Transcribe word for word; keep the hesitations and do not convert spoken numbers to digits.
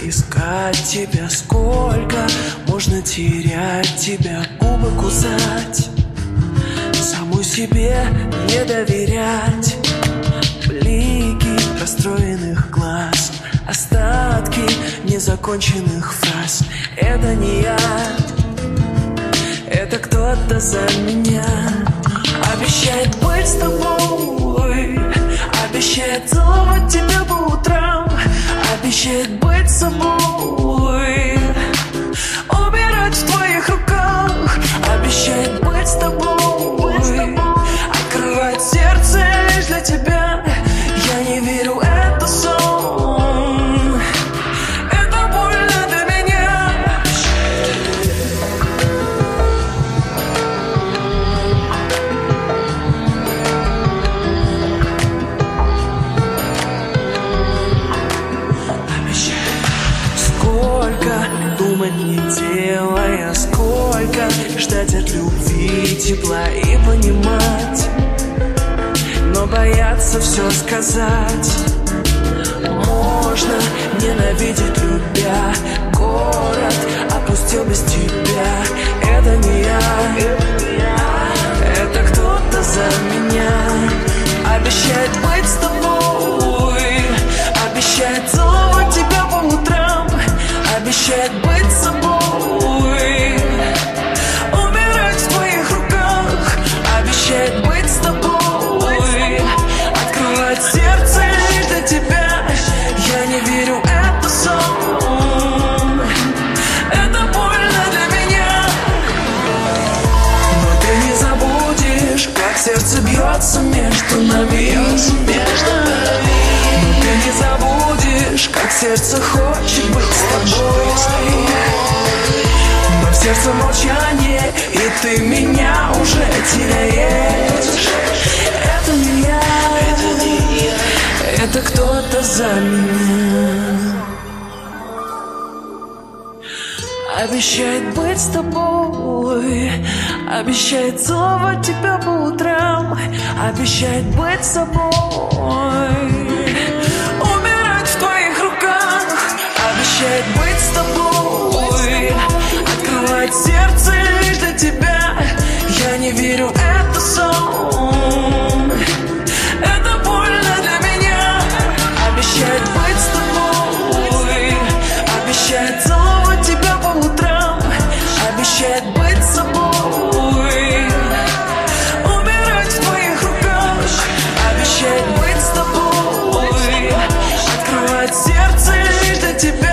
искать тебя, сколько можно терять тебя, губы кусать, саму себе не доверять. Блики расстроенных глаз, остатки незаконченных фраз. Это не я, это кто-то за меня. Обещает быть с тобой, обещает целовать тебя по утрам, обещает быть собой, умирать в твоих руках. Обещает быть с тобой, открывать сердце лишь для тебя. Я не верю, это сон, это больно для меня. Сколько думать не делая, сколько ждать от любви тепла и понимать, но бояться все сказать. Можно ненавидеть, любя, город опустил без тебя. Это не я, это кто-то за меня. Обещает быть с тобой, обещает целовать тебя по утрам, обещает быть собой, умирать в твоих руках. Обещает быть с тобой, открывать сердце лишь для тебя. Я не верю, это сон, это больно для меня. Но ты не забудешь, как сердце бьется между нами. Но ты не забудешь, как сердце хочет быть с тобой. Но в сердце молчание, и ты меня уже теряешь. Это не я, это не я, это кто-то за меня. Обещает быть с тобой, обещает целовать тебя по утрам, обещает быть собой, умирать в твоих руках. Обещает быть с тобой, открывать сердце лишь для тебя. Я не верю, это сон, это больно для меня. Обещает быть с тобой, обещает целовать тебя по утрам, обещает быть собой, умирать в твоих руках. Обещает быть с тобой, открывать сердце лишь для тебя.